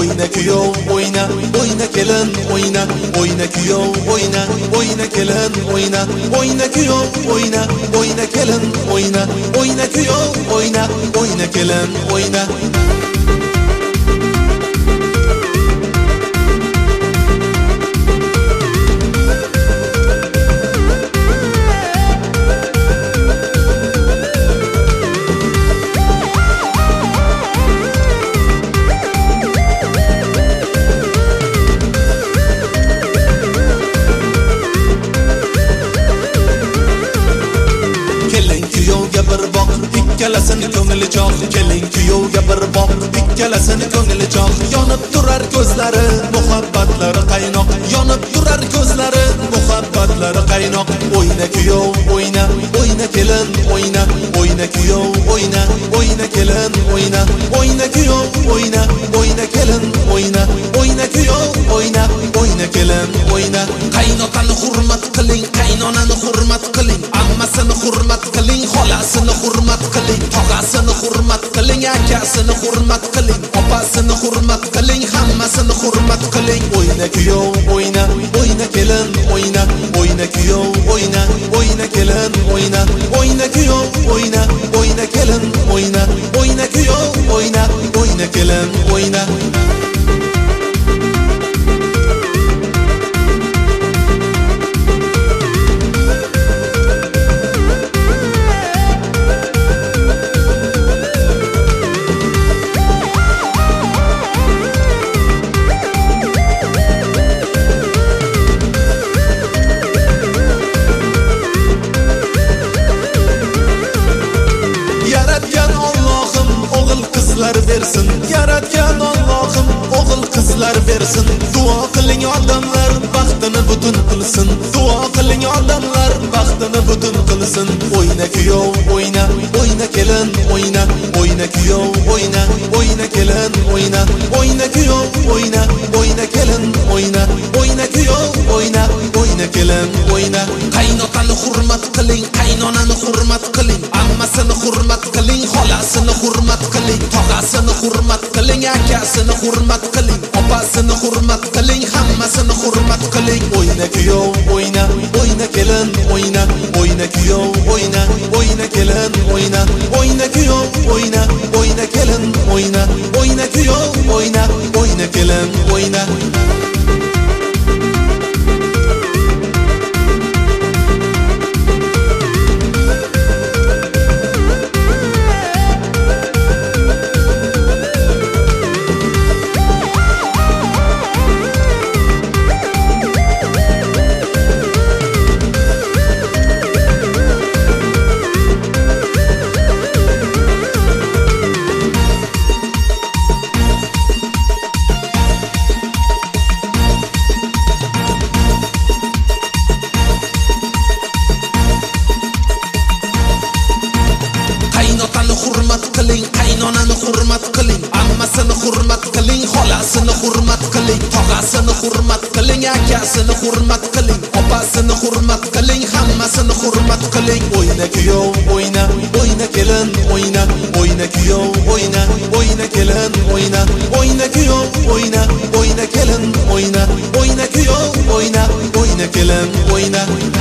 oyna kuyov oyna, oyna kelin oyna, oyna kuyov oyna, oyna kelin oyna, oyna kuyov oyna, oyna kelin oyna, oyna kuyov oyna, oyna kelin oyna. İkkalasini ko'ngli choq, keling kuyovga bir boq. İkkalasini ko'ngli choq, yonib turar ko'zlari, muhabbatlari qaynoq. Yonib turar ko'zlari, muhabbatlari qaynoq. Oyna kuyov oyna, oyna kelin oyna, oyna kuyov oyna, oyna kelin oyna, oyna kuyov oyna, oyna kelin oyna, oyna kuyov oyna, oyna kelin oyna. Qaynotani hurmat qiling, qaynonani hurmat qiling, ammasini hurmat qiling, xolasini hurmat qiling, tog'asini hurmat qiling, akasini hurmat qiling, opasini hurmat qiling, hammasini hurmat qiling. Oyna kuyov oyna, oyna kelin oyna, oyna kuyov oyna, oyna kelin oyna, oyna kuyov oyna, oyna kelin oyna, oyna kuyov oyna, oyna kelin oyna. Versin, yaratgan Allohim o'g'il qizlar versin. Duo qiling odamlar baxtini butun qilsin. Duo qiling odamlar baxtini butun qilsin. Oyna kuyov oyna, oyna kelin oyna, oyna kuyov oyna, oyna kelin oyna, oyna kuyov oyna, oyna kelin oyna, oyna kuyov oyna, oyna kelin oyna. Qaynotani hurmat qiling, qaynonani hurmat qiling, ammasini hurmat qiling, xolasini hurmat qiling, tog'asini hurmat qiling, akasini hurmat qiling, opasini hurmat qiling, hammasini hurmat qiling. Oyna kuyov oyna, oyna kelin oyna, oyna kuyov oyna, oyna kelin oyna, oyna kuyov oyna, oyna kelin oyna, oyna kuyov oyna, oyna kelin oyna. Qaynonani hurmat qiling, ammasini hurmat qiling, xolasini hurmat qiling, tog'asini hurmat qiling, akasini hurmat qiling, opasini hurmat qiling, hammasini hurmat qiling. Oyna kuyov oyna, oyna kelin oyna, oyna kuyov oyna, oyna kelin oyna, oyna kuyov oyna, oyna kelin oyna, oyna kuyov oyna, oyna kelin oyna.